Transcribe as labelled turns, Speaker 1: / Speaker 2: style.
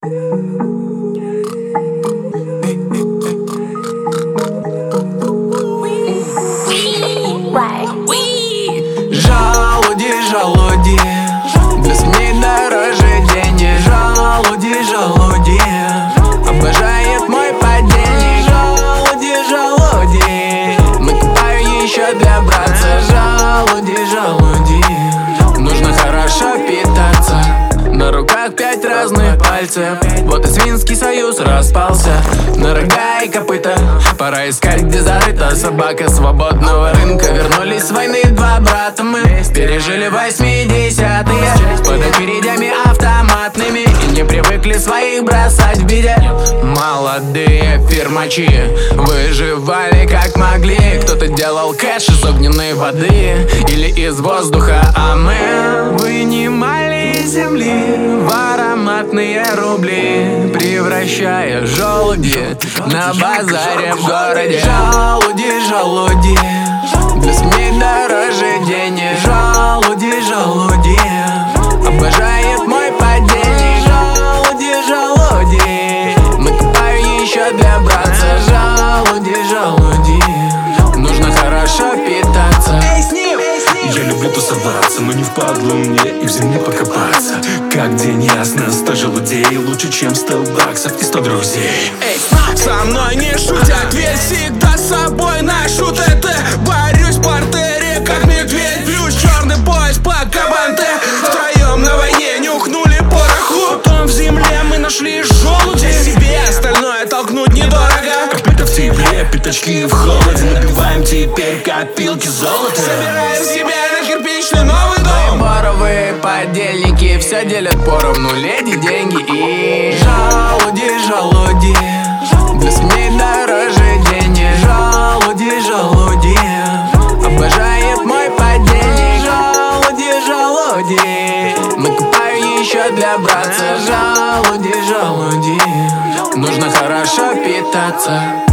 Speaker 1: Жалуди, жалуди, для семей дороже денег. Жалуди, жалуди, обожает мой подельник. Жалуди, жалуди, накупаю еще для братца. Жалуди, жалуди, нужно хорошо питаться. На руках 5 разных пальцев, вот и свинский союз распался. На рога и копыта пора искать, где зарыта собака свободного рынка. Вернулись с войны 2 брата мы, пережили 80-е с под очередями автоматными и не привыкли своих бросать в беде. Молодые фирмачи выживали как могли. Кто-то делал кэш из огненной воды или из воздуха, а мы вынимали из земли в ароматные рубли, превращая желуди на базаре в городе. Жалуди, жалуди, для семей дороже денег. Жалуди, жалуди, обожает мой подельник. Жалуди, жалуди, накупаю еще для братца. Жалуди, жалуди, нужно хорошо питаться.
Speaker 2: Я люблю тусоваться, но не впадло мне и в земле покопаться. Как день ясно, 100 желудей лучше, чем 100 баксов и 100 друзей.
Speaker 3: Со мной не шутят, ведь всегда с собой ношу ТТ. Борюсь в партере, как медведь, плюс черный пояс по кабанте. Втроем на войне нюхнули пороху, потом в земле мы нашли желуди. Себе остальное толкнуть недорого.
Speaker 2: Копыта в тепле, пятачки в холоде. Набиваем теперь копилки золота.
Speaker 3: Собираем себе на кирпичный новый дом.
Speaker 1: Моровые подельники все делят поровну, леди, деньги и жалуди, жалуди, для семей дороже денег. Жалуди, жалуди, обожает мой подельник. Жалуди, жалуди, накупаю еще для братца. Жалуди, жалуди, нужно хорошо питаться.